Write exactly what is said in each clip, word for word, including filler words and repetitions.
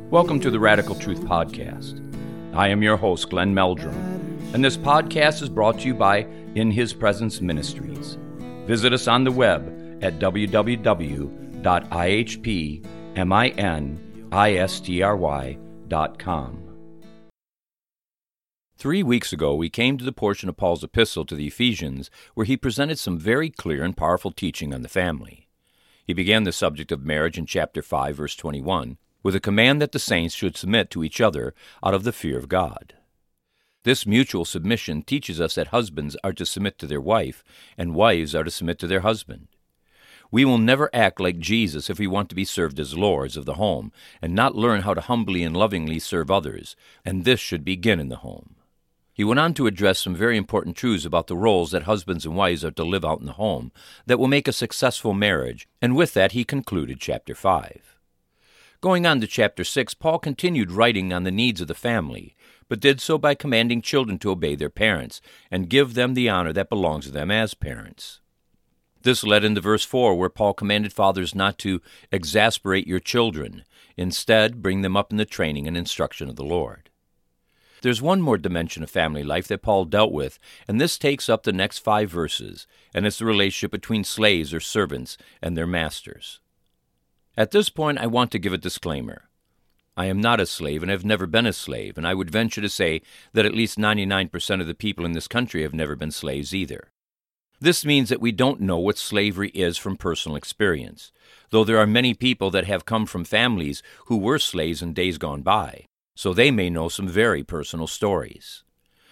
Welcome to the Radical Truth Podcast. I am your host, Glenn Meldrum, and this podcast is brought to you by In His Presence Ministries. Visit us on the web at w w w dot i h p ministry dot com. Three weeks ago, we came to the portion of Paul's epistle to the Ephesians where he presented some very clear and powerful teaching on the family. He began the subject of marriage in chapter five, verse twenty-one, with a command that the saints should submit to each other out of the fear of God. This mutual submission teaches us that husbands are to submit to their wife, and wives are to submit to their husband. We will never act like Jesus if we want to be served as lords of the home, and not learn how to humbly and lovingly serve others, and this should begin in the home. He went on to address some very important truths about the roles that husbands and wives are to live out in the home that will make a successful marriage, and with that he concluded chapter five. Going on to chapter six, Paul continued writing on the needs of the family, but did so by commanding children to obey their parents and give them the honor that belongs to them as parents. This led into verse four, where Paul commanded fathers not to exasperate your children. Instead, bring them up in the training and instruction of the Lord. There's one more dimension of family life that Paul dealt with, and this takes up the next five verses, and it's the relationship between slaves or servants and their masters. At this point, I want to give a disclaimer. I am not a slave and have never been a slave, and I would venture to say that at least ninety-nine percent of the people in this country have never been slaves either. This means that we don't know what slavery is from personal experience, though there are many people that have come from families who were slaves in days gone by, so they may know some very personal stories.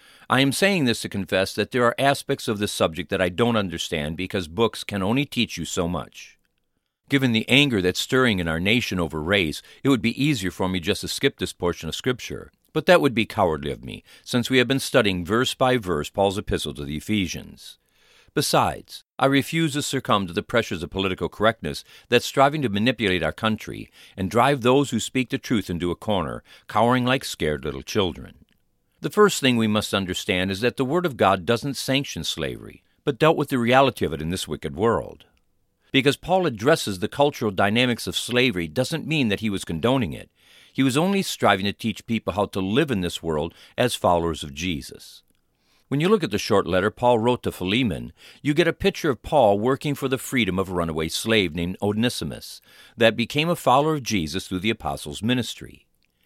I am saying this to confess that there are aspects of this subject that I don't understand because books can only teach you so much. Given the anger that's stirring in our nation over race, it would be easier for me just to skip this portion of Scripture, but that would be cowardly of me, since we have been studying verse by verse Paul's epistle to the Ephesians. Besides, I refuse to succumb to the pressures of political correctness that's striving to manipulate our country and drive those who speak the truth into a corner, cowering like scared little children. The first thing we must understand is that the Word of God doesn't sanction slavery, but dealt with the reality of it in this wicked world. Because Paul addresses the cultural dynamics of slavery doesn't mean that he was condoning it. He was only striving to teach people how to live in this world as followers of Jesus. When you look at the short letter Paul wrote to Philemon, you get a picture of Paul working for the freedom of a runaway slave named Onesimus that became a follower of Jesus through the apostles' ministry.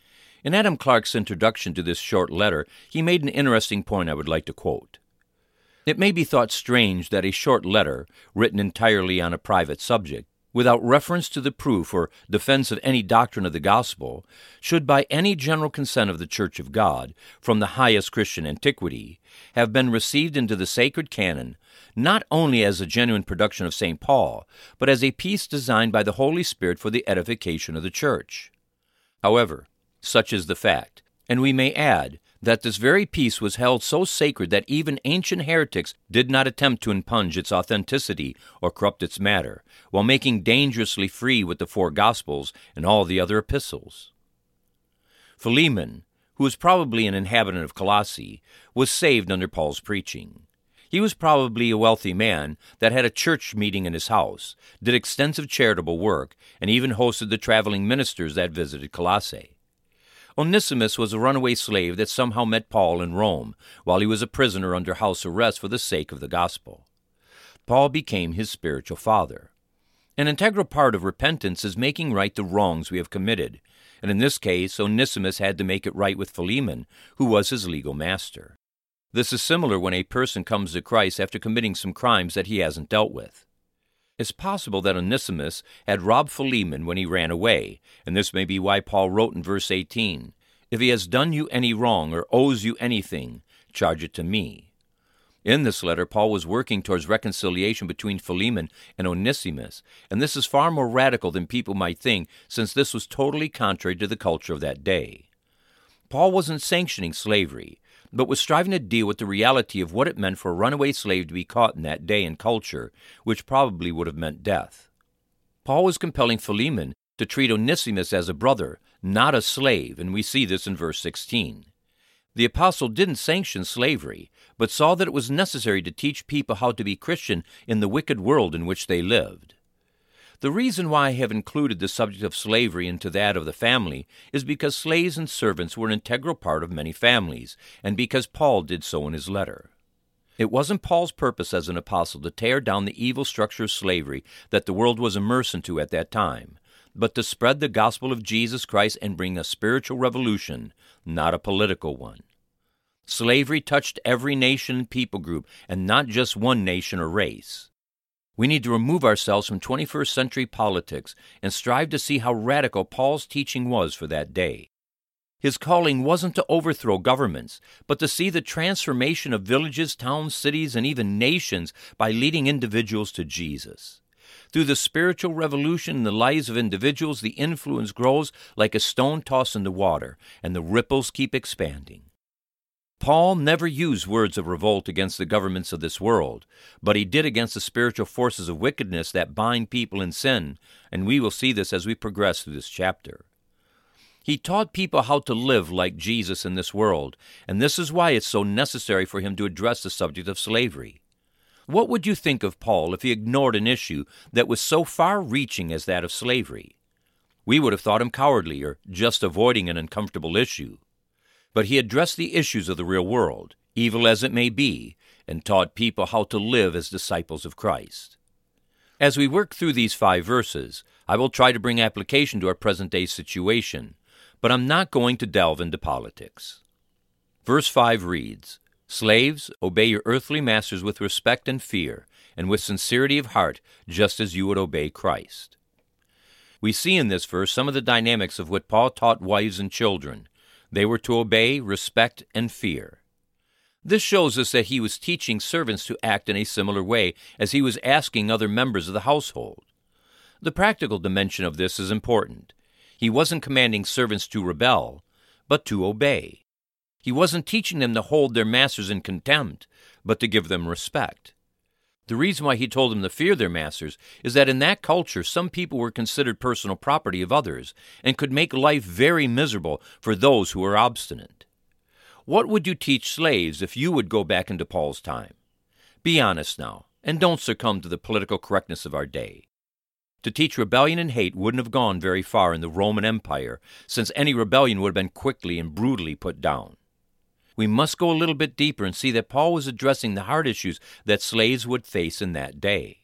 In Adam Clarke's introduction to this short letter, he made an interesting point I would like to quote. It may be thought strange that a short letter, written entirely on a private subject, without reference to the proof or defense of any doctrine of the gospel, should by any general consent of the Church of God, from the highest Christian antiquity, have been received into the sacred canon, not only as a genuine production of Saint Paul, but as a piece designed by the Holy Spirit for the edification of the Church. However, such is the fact, and we may add that this very piece was held so sacred that even ancient heretics did not attempt to impugn its authenticity or corrupt its matter, while making dangerously free with the four Gospels and all the other epistles. Philemon, who was probably an inhabitant of Colossae, was saved under Paul's preaching. He was probably a wealthy man that had a church meeting in his house, did extensive charitable work, and even hosted the traveling ministers that visited Colossae. Onesimus was a runaway slave that somehow met Paul in Rome while he was a prisoner under house arrest for the sake of the gospel. Paul became his spiritual father. An integral part of repentance is making right the wrongs we have committed, and in this case, Onesimus had to make it right with Philemon, who was his legal master. This is similar when a person comes to Christ after committing some crimes that he hasn't dealt with. It's possible that Onesimus had robbed Philemon when he ran away, and this may be why Paul wrote in verse eighteen, "If he has done you any wrong or owes you anything, charge it to me." In this letter, Paul was working towards reconciliation between Philemon and Onesimus, and this is far more radical than people might think, since this was totally contrary to the culture of that day. Paul wasn't sanctioning slavery, but was striving to deal with the reality of what it meant for a runaway slave to be caught in that day and culture, which probably would have meant death. Paul was compelling Philemon to treat Onesimus as a brother, not a slave, and we see this in verse sixteen. The apostle didn't sanction slavery, but saw that it was necessary to teach people how to be Christian in the wicked world in which they lived. The reason why I have included the subject of slavery into that of the family is because slaves and servants were an integral part of many families, and because Paul did so in his letter. It wasn't Paul's purpose as an apostle to tear down the evil structure of slavery that the world was immersed into at that time, but to spread the gospel of Jesus Christ and bring a spiritual revolution, not a political one. Slavery touched every nation and people group, and not just one nation or race. We need to remove ourselves from twenty-first century politics and strive to see how radical Paul's teaching was for that day. His calling wasn't to overthrow governments, but to see the transformation of villages, towns, cities, and even nations by leading individuals to Jesus. Through the spiritual revolution in the lives of individuals, the influence grows like a stone tossed in the water, and the ripples keep expanding. Paul never used words of revolt against the governments of this world, but he did against the spiritual forces of wickedness that bind people in sin, and we will see this as we progress through this chapter. He taught people how to live like Jesus in this world, and this is why it's so necessary for him to address the subject of slavery. What would you think of Paul if he ignored an issue that was so far-reaching as that of slavery? We would have thought him cowardly or just avoiding an uncomfortable issue. But he addressed the issues of the real world, evil as it may be, and taught people how to live as disciples of Christ. As we work through these five verses, I will try to bring application to our present-day situation, but I'm not going to delve into politics. Verse five reads, "Slaves, obey your earthly masters with respect and fear, and with sincerity of heart, just as you would obey Christ." We see in this verse some of the dynamics of what Paul taught wives and children. They were to obey, respect, and fear. This shows us that he was teaching servants to act in a similar way as he was asking other members of the household. The practical dimension of this is important. He wasn't commanding servants to rebel, but to obey. He wasn't teaching them to hold their masters in contempt, but to give them respect. The reason why he told them to fear their masters is that in that culture, some people were considered personal property of others and could make life very miserable for those who were obstinate. What would you teach slaves if you would go back into Paul's time? Be honest now, and don't succumb to the political correctness of our day. To teach rebellion and hate wouldn't have gone very far in the Roman Empire, since any rebellion would have been quickly and brutally put down. We must go a little bit deeper and see that Paul was addressing the hard issues that slaves would face in that day.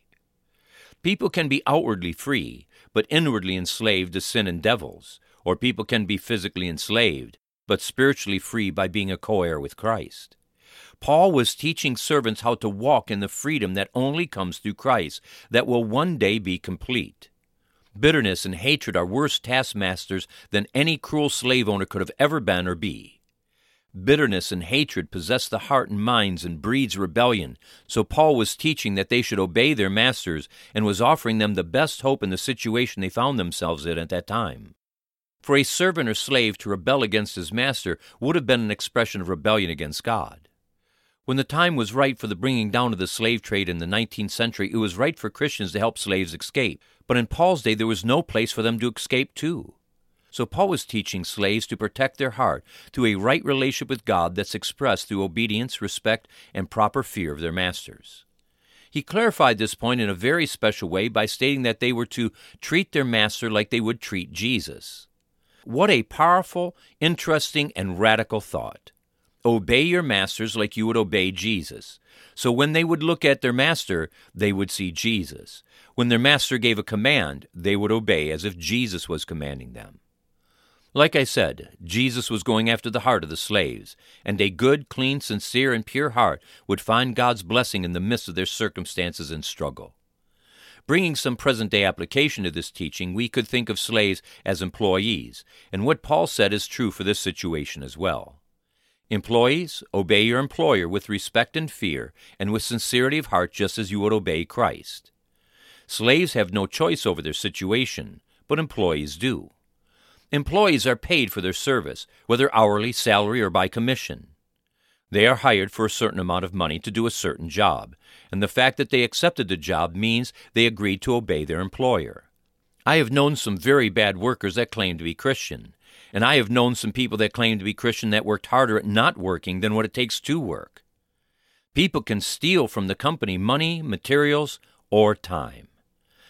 People can be outwardly free, but inwardly enslaved to sin and devils, or people can be physically enslaved, but spiritually free by being a co-heir with Christ. Paul was teaching servants how to walk in the freedom that only comes through Christ, that will one day be complete. Bitterness and hatred are worse taskmasters than any cruel slave owner could have ever been or be. Bitterness and hatred possess the heart and minds and breeds rebellion, so Paul was teaching that they should obey their masters and was offering them the best hope in the situation they found themselves in at that time. For a servant or slave to rebel against his master would have been an expression of rebellion against God. When the time was right for the bringing down of the slave trade in the nineteenth century, it was right for Christians to help slaves escape, but in Paul's day there was no place for them to escape to. So Paul was teaching slaves to protect their heart through a right relationship with God that's expressed through obedience, respect, and proper fear of their masters. He clarified this point in a very special way by stating that they were to treat their master like they would treat Jesus. What a powerful, interesting, and radical thought. Obey your masters like you would obey Jesus. So when they would look at their master, they would see Jesus. When their master gave a command, they would obey as if Jesus was commanding them. Like I said, Jesus was going after the heart of the slaves, and a good, clean, sincere, and pure heart would find God's blessing in the midst of their circumstances and struggle. Bringing some present-day application to this teaching, we could think of slaves as employees, and what Paul said is true for this situation as well. Employees, obey your employer with respect and fear, and with sincerity of heart just as you would obey Christ. Slaves have no choice over their situation, but employees do. Employees are paid for their service, whether hourly, salary, or by commission. They are hired for a certain amount of money to do a certain job, and the fact that they accepted the job means they agreed to obey their employer. I have known some very bad workers that claim to be Christian, and I have known some people that claim to be Christian that worked harder at not working than what it takes to work. People can steal from the company money, materials, or time.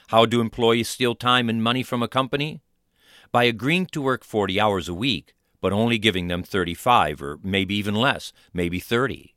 How do employees steal time and money from a company? By agreeing to work forty hours a week, but only giving them thirty-five, or maybe even less, maybe thirty.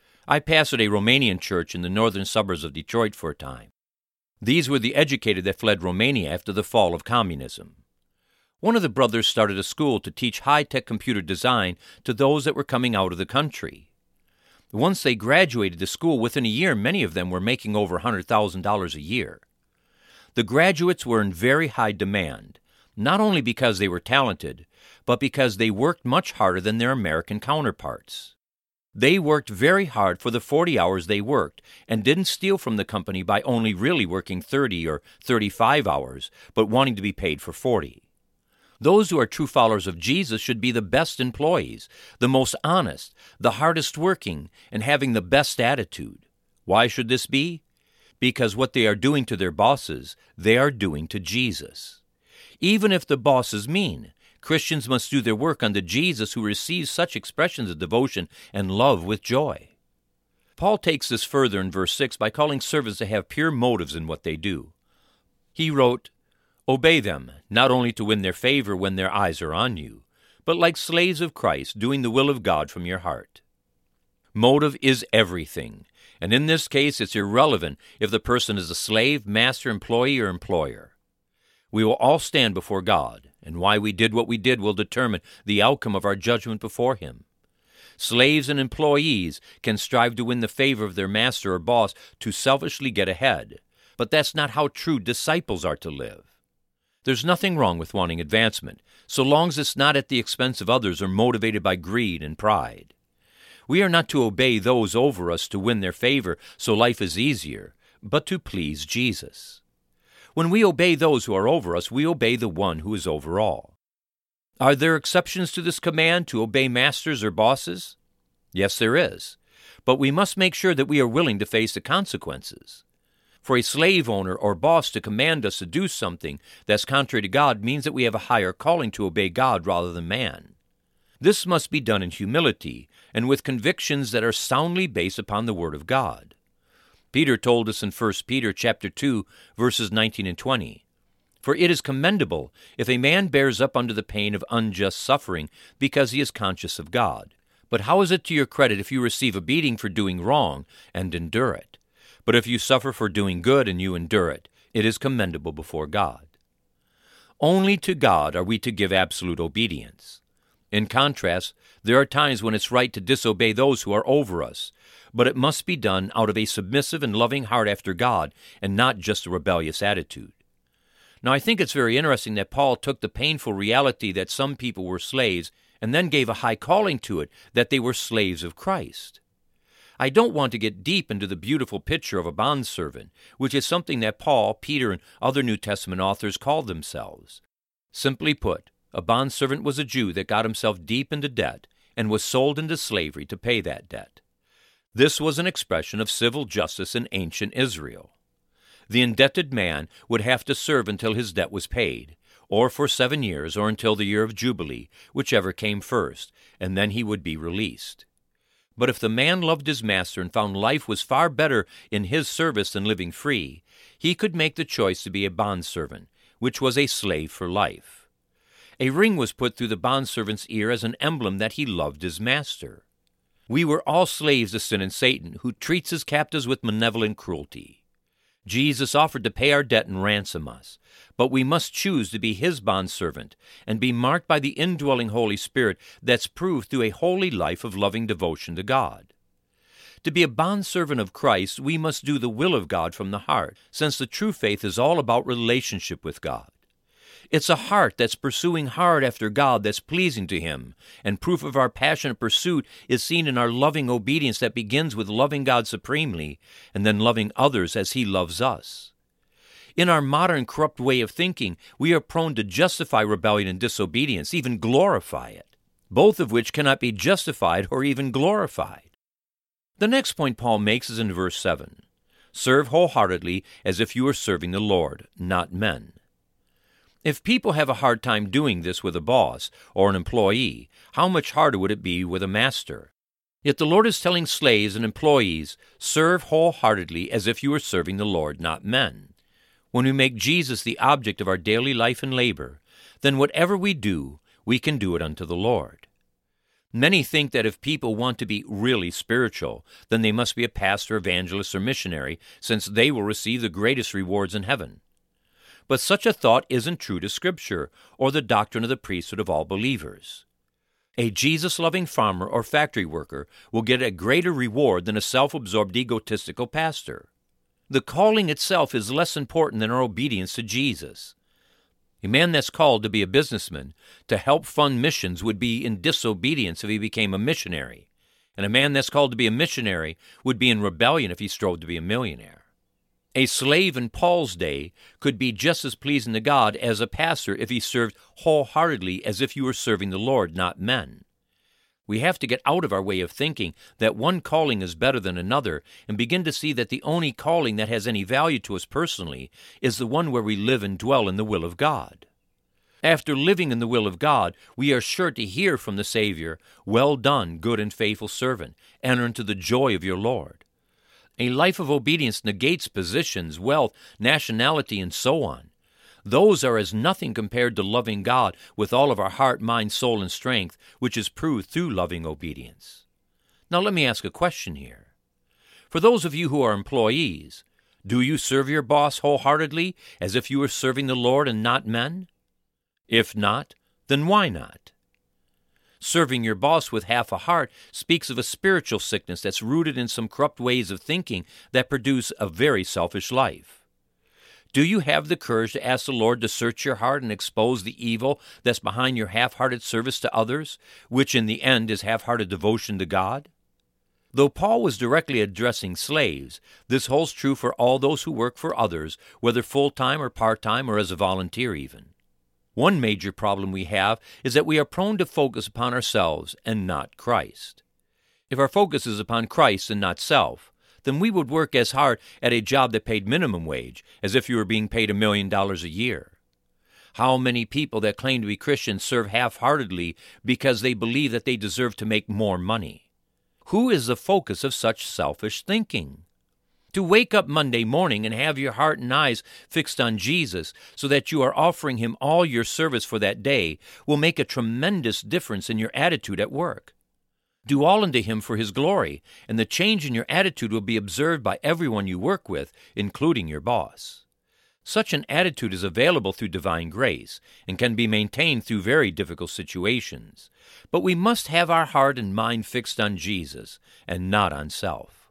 I pastored a Romanian church in the northern suburbs of Detroit for a time. These were the educated that fled Romania after the fall of communism. One of the brothers started a school to teach high-tech computer design to those that were coming out of the country. Once they graduated the school, within a year, many of them were making over one hundred thousand dollars a year. The graduates were in very high demand, not only because they were talented, but because they worked much harder than their American counterparts. They worked very hard for the forty hours they worked and didn't steal from the company by only really working thirty or thirty-five hours, but wanting to be paid for forty. Those who are true followers of Jesus should be the best employees, the most honest, the hardest working, and having the best attitude. Why should this be? Because what they are doing to their bosses, they are doing to Jesus. Even if the boss is mean, Christians must do their work unto Jesus, who receives such expressions of devotion and love with joy. Paul takes this further in verse six by calling servants to have pure motives in what they do. He wrote, "Obey them, not only to win their favor when their eyes are on you, but like slaves of Christ, doing the will of God from your heart." Motive is everything, and in this case it's irrelevant if the person is a slave, master, employee, or employer. We will all stand before God, and why we did what we did will determine the outcome of our judgment before Him. Slaves and employees can strive to win the favor of their master or boss to selfishly get ahead, but that's not how true disciples are to live. There's nothing wrong with wanting advancement, so long as it's not at the expense of others or motivated by greed and pride. We are not to obey those over us to win their favor so life is easier, but to please Jesus. When we obey those who are over us, we obey the one who is over all. Are there exceptions to this command to obey masters or bosses? Yes, there is, but we must make sure that we are willing to face the consequences. For a slave owner or boss to command us to do something that's contrary to God means that we have a higher calling to obey God rather than man. This must be done in humility and with convictions that are soundly based upon the Word of God. Peter told us in First Peter chapter two, verses nineteen and twenty, "For it is commendable if a man bears up under the pain of unjust suffering, because he is conscious of God. But how is it to your credit if you receive a beating for doing wrong and endure it? But if you suffer for doing good and you endure it, it is commendable before God." Only to God are we to give absolute obedience. In contrast, there are times when it's right to disobey those who are over us, but it must be done out of a submissive and loving heart after God and not just a rebellious attitude. Now, I think it's very interesting that Paul took the painful reality that some people were slaves and then gave a high calling to it, that they were slaves of Christ. I don't want to get deep into the beautiful picture of a bondservant, which is something that Paul, Peter, and other New Testament authors called themselves. Simply put, a bondservant was a Jew that got himself deep into debt and was sold into slavery to pay that debt. This was an expression of civil justice in ancient Israel. The indebted man would have to serve until his debt was paid, or for seven years, or until the year of Jubilee, whichever came first, and then he would be released. But if the man loved his master and found life was far better in his service than living free, he could make the choice to be a bondservant, which was a slave for life. A ring was put through the bondservant's ear as an emblem that he loved his master. We were all slaves to sin and Satan, who treats his captives with malevolent cruelty. Jesus offered to pay our debt and ransom us, but we must choose to be his bondservant and be marked by the indwelling Holy Spirit that's proved through a holy life of loving devotion to God. To be a bondservant of Christ, we must do the will of God from the heart, since the true faith is all about relationship with God. It's a heart that's pursuing hard after God that's pleasing to Him, and proof of our passionate pursuit is seen in our loving obedience that begins with loving God supremely and then loving others as He loves us. In our modern corrupt way of thinking, we are prone to justify rebellion and disobedience, even glorify it, both of which cannot be justified or even glorified. The next point Paul makes is in verse seven. Serve wholeheartedly as if you were serving the Lord, not men. If people have a hard time doing this with a boss or an employee, how much harder would it be with a master? Yet the Lord is telling slaves and employees, serve wholeheartedly as if you were serving the Lord, not men. When we make Jesus the object of our daily life and labor, then whatever we do, we can do it unto the Lord. Many think that if people want to be really spiritual, then they must be a pastor, evangelist, or missionary, since they will receive the greatest rewards in heaven. But such a thought isn't true to Scripture or the doctrine of the priesthood of all believers. A Jesus-loving farmer or factory worker will get a greater reward than a self-absorbed, egotistical pastor. The calling itself is less important than our obedience to Jesus. A man that's called to be a businessman, to help fund missions, would be in disobedience if he became a missionary. And a man that's called to be a missionary would be in rebellion if he strove to be a millionaire. A slave in Paul's day could be just as pleasing to God as a pastor if he served wholeheartedly as if you were serving the Lord, not men. We have to get out of our way of thinking that one calling is better than another and begin to see that the only calling that has any value to us personally is the one where we live and dwell in the will of God. After living in the will of God, we are sure to hear from the Savior, "Well done, good and faithful servant. Enter into the joy of your Lord." A life of obedience negates positions, wealth, nationality, and so on. Those are as nothing compared to loving God with all of our heart, mind, soul, and strength, which is proved through loving obedience. Now let me ask a question here. For those of you who are employees, do you serve your boss wholeheartedly as if you were serving the Lord and not men? If not, then why not? Serving your boss with half a heart speaks of a spiritual sickness that's rooted in some corrupt ways of thinking that produce a very selfish life. Do you have the courage to ask the Lord to search your heart and expose the evil that's behind your half-hearted service to others, which in the end is half-hearted devotion to God? Though Paul was directly addressing slaves, this holds true for all those who work for others, whether full-time or part-time or as a volunteer even. One major problem we have is that we are prone to focus upon ourselves and not Christ. If our focus is upon Christ and not self, then we would work as hard at a job that paid minimum wage as if you were being paid a million dollars a year. How many people that claim to be Christians serve half-heartedly because they believe that they deserve to make more money? Who is the focus of such selfish thinking? To wake up Monday morning and have your heart and eyes fixed on Jesus so that you are offering Him all your service for that day will make a tremendous difference in your attitude at work. Do all unto Him for His glory, and the change in your attitude will be observed by everyone you work with, including your boss. Such an attitude is available through divine grace and can be maintained through very difficult situations. But we must have our heart and mind fixed on Jesus and not on self.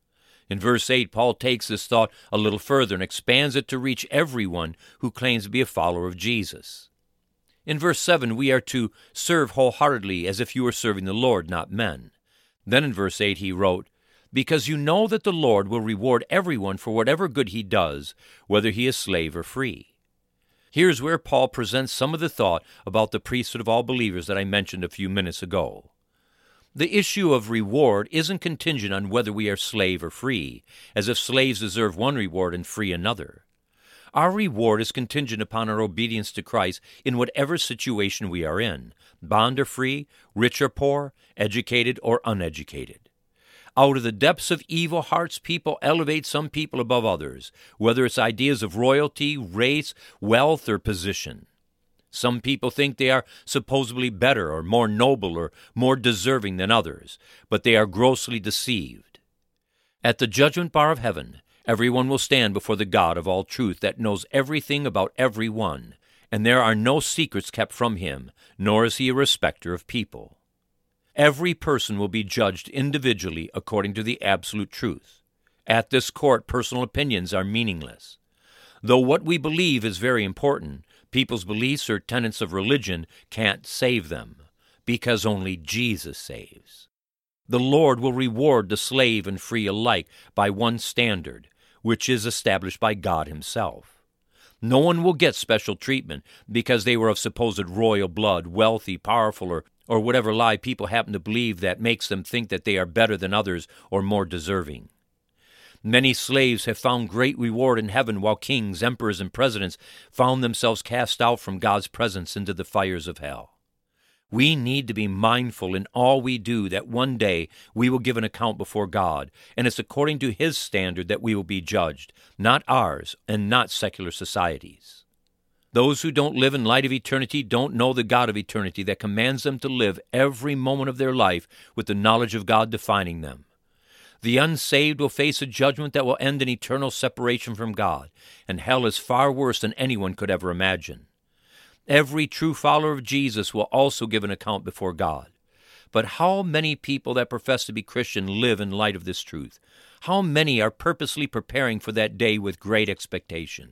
In verse eight, Paul takes this thought a little further and expands it to reach everyone who claims to be a follower of Jesus. In verse seven, we are to serve wholeheartedly as if you were serving the Lord, not men. Then in verse eight he wrote, "Because you know that the Lord will reward everyone for whatever good he does, whether he is slave or free." Here's where Paul presents some of the thought about the priesthood of all believers that I mentioned a few minutes ago. The issue of reward isn't contingent on whether we are slave or free, as if slaves deserve one reward and free another. Our reward is contingent upon our obedience to Christ in whatever situation we are in, bond or free, rich or poor, educated or uneducated. Out of the depths of evil hearts, people elevate some people above others, whether it's ideas of royalty, race, wealth, or position. Some people think they are supposedly better or more noble or more deserving than others, but they are grossly deceived. At the judgment bar of heaven, everyone will stand before the God of all truth that knows everything about everyone, and there are no secrets kept from Him, nor is He a respecter of people. Every person will be judged individually according to the absolute truth. At this court, personal opinions are meaningless. Though what we believe is very important, people's beliefs or tenets of religion can't save them, because only Jesus saves. The Lord will reward the slave and free alike by one standard, which is established by God Himself. No one will get special treatment because they were of supposed royal blood, wealthy, powerful, or, or whatever lie people happen to believe that makes them think that they are better than others or more deserving. Many slaves have found great reward in heaven, while kings, emperors, and presidents found themselves cast out from God's presence into the fires of hell. We need to be mindful in all we do that one day we will give an account before God, and it's according to His standard that we will be judged, not ours and not secular societies. Those who don't live in light of eternity don't know the God of eternity that commands them to live every moment of their life with the knowledge of God defining them. The unsaved will face a judgment that will end in eternal separation from God, and hell is far worse than anyone could ever imagine. Every true follower of Jesus will also give an account before God. But how many people that profess to be Christian live in light of this truth? How many are purposely preparing for that day with great expectation?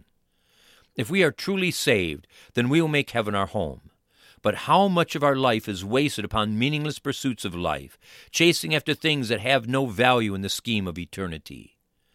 If we are truly saved, then we will make heaven our home. But how much of our life is wasted upon meaningless pursuits of life, chasing after things that have no value in the scheme of eternity?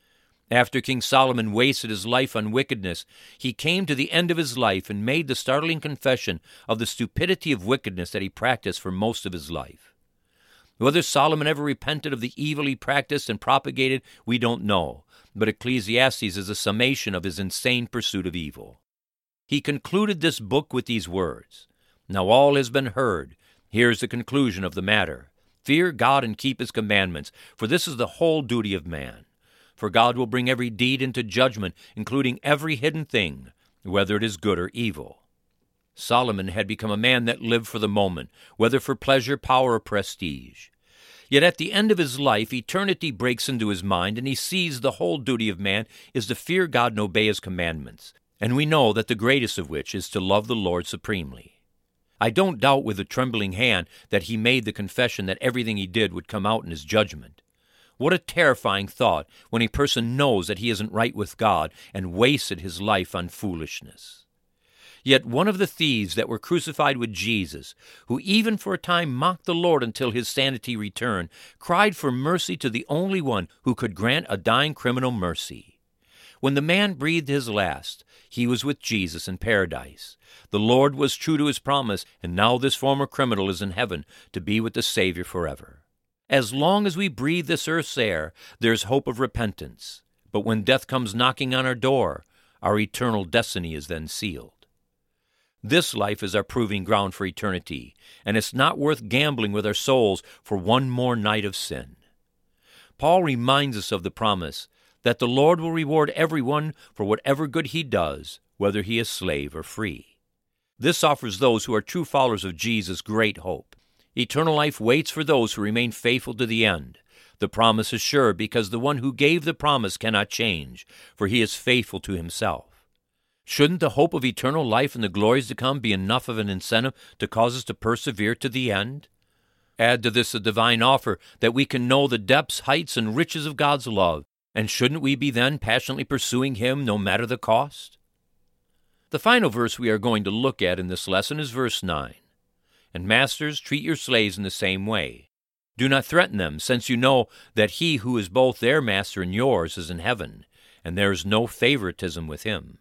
After King Solomon wasted his life on wickedness, he came to the end of his life and made the startling confession of the stupidity of wickedness that he practiced for most of his life. Whether Solomon ever repented of the evil he practiced and propagated, we don't know, but Ecclesiastes is a summation of his insane pursuit of evil. He concluded this book with these words, "Now all has been heard. Here's the conclusion of the matter. Fear God and keep His commandments, for this is the whole duty of man. For God will bring every deed into judgment, including every hidden thing, whether it is good or evil." Solomon had become a man that lived for the moment, whether for pleasure, power, or prestige. Yet at the end of his life, eternity breaks into his mind, and he sees the whole duty of man is to fear God and obey His commandments, and we know that the greatest of which is to love the Lord supremely. I don't doubt with a trembling hand that he made the confession that everything he did would come out in his judgment. What a terrifying thought when a person knows that he isn't right with God and wasted his life on foolishness. Yet one of the thieves that were crucified with Jesus, who even for a time mocked the Lord until his sanity returned, cried for mercy to the only one who could grant a dying criminal mercy. When the man breathed his last, he was with Jesus in paradise. The Lord was true to His promise, and now this former criminal is in heaven to be with the Savior forever. As long as we breathe this earth's air, there's hope of repentance. But when death comes knocking on our door, our eternal destiny is then sealed. This life is our proving ground for eternity, and it's not worth gambling with our souls for one more night of sin. Paul reminds us of the promise that the Lord will reward everyone for whatever good he does, whether he is slave or free. This offers those who are true followers of Jesus great hope. Eternal life waits for those who remain faithful to the end. The promise is sure because the one who gave the promise cannot change, for He is faithful to Himself. Shouldn't the hope of eternal life and the glories to come be enough of an incentive to cause us to persevere to the end? Add to this a divine offer that we can know the depths, heights, and riches of God's love, and shouldn't we be then passionately pursuing Him no matter the cost? The final verse we are going to look at in this lesson is verse nine. "And masters, treat your slaves in the same way. Do not threaten them, since you know that He who is both their master and yours is in heaven, and there is no favoritism with Him."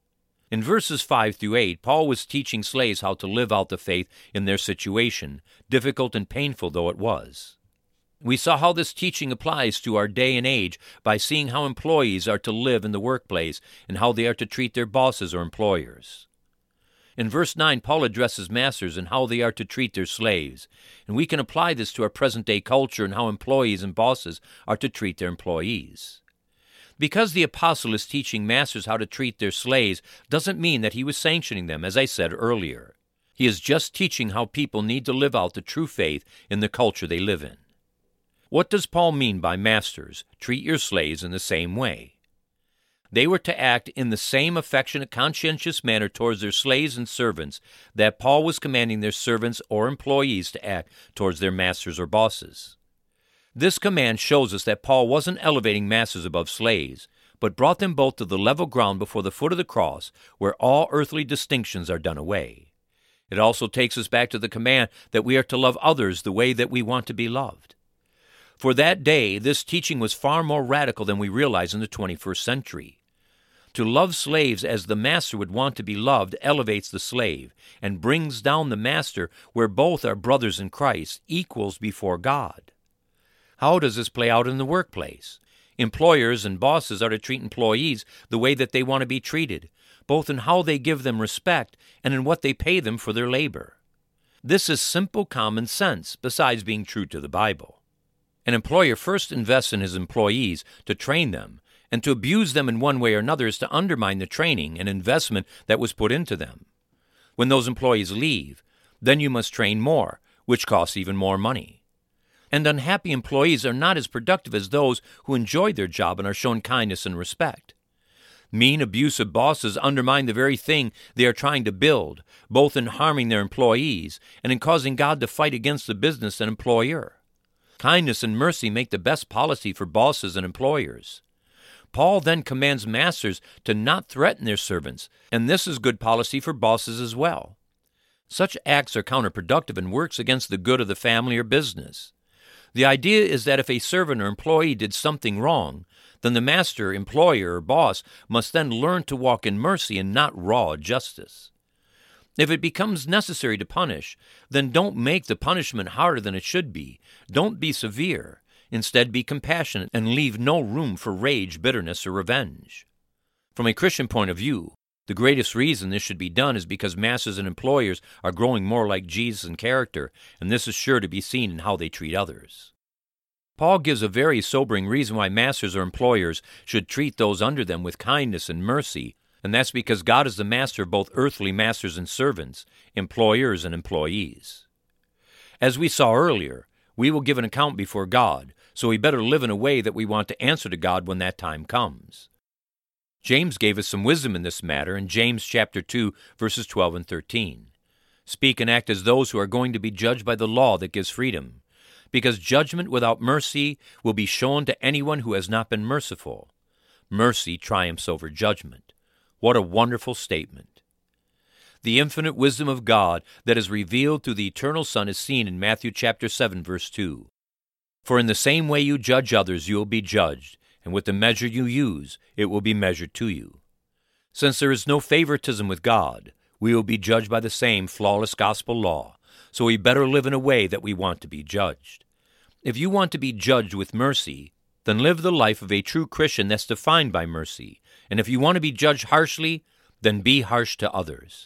In verses five through eight, Paul was teaching slaves how to live out the faith in their situation, difficult and painful though it was. We saw how this teaching applies to our day and age by seeing how employees are to live in the workplace and how they are to treat their bosses or employers. In verse nine, Paul addresses masters and how they are to treat their slaves, and we can apply this to our present-day culture and how employees and bosses are to treat their employees. Because the apostle is teaching masters how to treat their slaves doesn't mean that he was sanctioning them, as I said earlier. He is just teaching how people need to live out the true faith in the culture they live in. What does Paul mean by masters? Treat your slaves in the same way. They were to act in the same affectionate, conscientious manner towards their slaves and servants that Paul was commanding their servants or employees to act towards their masters or bosses. This command shows us that Paul wasn't elevating masters above slaves, but brought them both to the level ground before the foot of the cross, where all earthly distinctions are done away. It also takes us back to the command that we are to love others the way that we want to be loved. For that day, this teaching was far more radical than we realize in the twenty-first century. To love slaves as the master would want to be loved elevates the slave and brings down the master where both are brothers in Christ, equals before God. How does this play out in the workplace? Employers and bosses are to treat employees the way that they want to be treated, both in how they give them respect and in what they pay them for their labor. This is simple common sense, besides being true to the Bible. An employer first invests in his employees to train them, and to abuse them in one way or another is to undermine the training and investment that was put into them. When those employees leave, then you must train more, which costs even more money. And unhappy employees are not as productive as those who enjoy their job and are shown kindness and respect. Mean, abusive bosses undermine the very thing they are trying to build, both in harming their employees and in causing God to fight against the business and employer. Kindness and mercy make the best policy for bosses and employers. Paul then commands masters to not threaten their servants, and this is good policy for bosses as well. Such acts are counterproductive and works against the good of the family or business. The idea is that if a servant or employee did something wrong, then the master, employer, or boss must then learn to walk in mercy and not raw justice. If it becomes necessary to punish, then don't make the punishment harder than it should be. Don't be severe. Instead, be compassionate and leave no room for rage, bitterness, or revenge. From a Christian point of view, the greatest reason this should be done is because masters and employers are growing more like Jesus in character, and this is sure to be seen in how they treat others. Paul gives a very sobering reason why masters or employers should treat those under them with kindness and mercy, and that's because God is the master of both earthly masters and servants, employers and employees. As we saw earlier, we will give an account before God, so we better live in a way that we want to answer to God when that time comes. James gave us some wisdom in this matter in James chapter two, verses twelve and thirteen. Speak and act as those who are going to be judged by the law that gives freedom, because judgment without mercy will be shown to anyone who has not been merciful. Mercy triumphs over judgment. What a wonderful statement. The infinite wisdom of God that is revealed through the eternal Son is seen in Matthew chapter seven, verse two. For in the same way you judge others, you will be judged, and with the measure you use, it will be measured to you. Since there is no favoritism with God, we will be judged by the same flawless gospel law, so we better live in a way that we want to be judged. If you want to be judged with mercy, then live the life of a true Christian that's defined by mercy, and if you want to be judged harshly, then be harsh to others.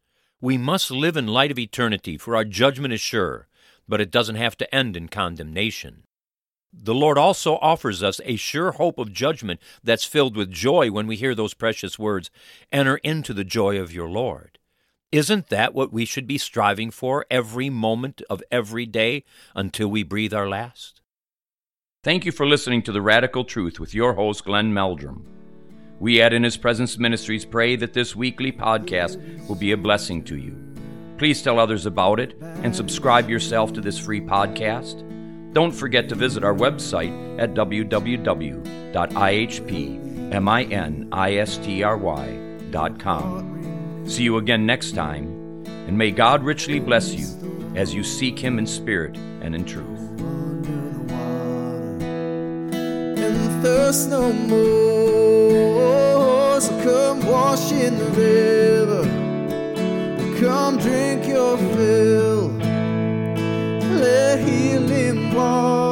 We must live in light of eternity, for our judgment is sure, but it doesn't have to end in condemnation. The Lord also offers us a sure hope of judgment that's filled with joy when we hear those precious words, "Enter into the joy of your Lord." Isn't that what we should be striving for every moment of every day until we breathe our last? Thank you for listening to The Radical Truth with your host, Glenn Meldrum. We at In His Presence Ministries pray that this weekly podcast will be a blessing to you. Please tell others about it and subscribe yourself to this free podcast. Don't forget to visit our website at w w w dot i h p ministry dot com. See you again next time, and may God richly bless you as you seek Him in spirit and in truth. And thirst no more, so come wash in the river, come drink your fill, let healing water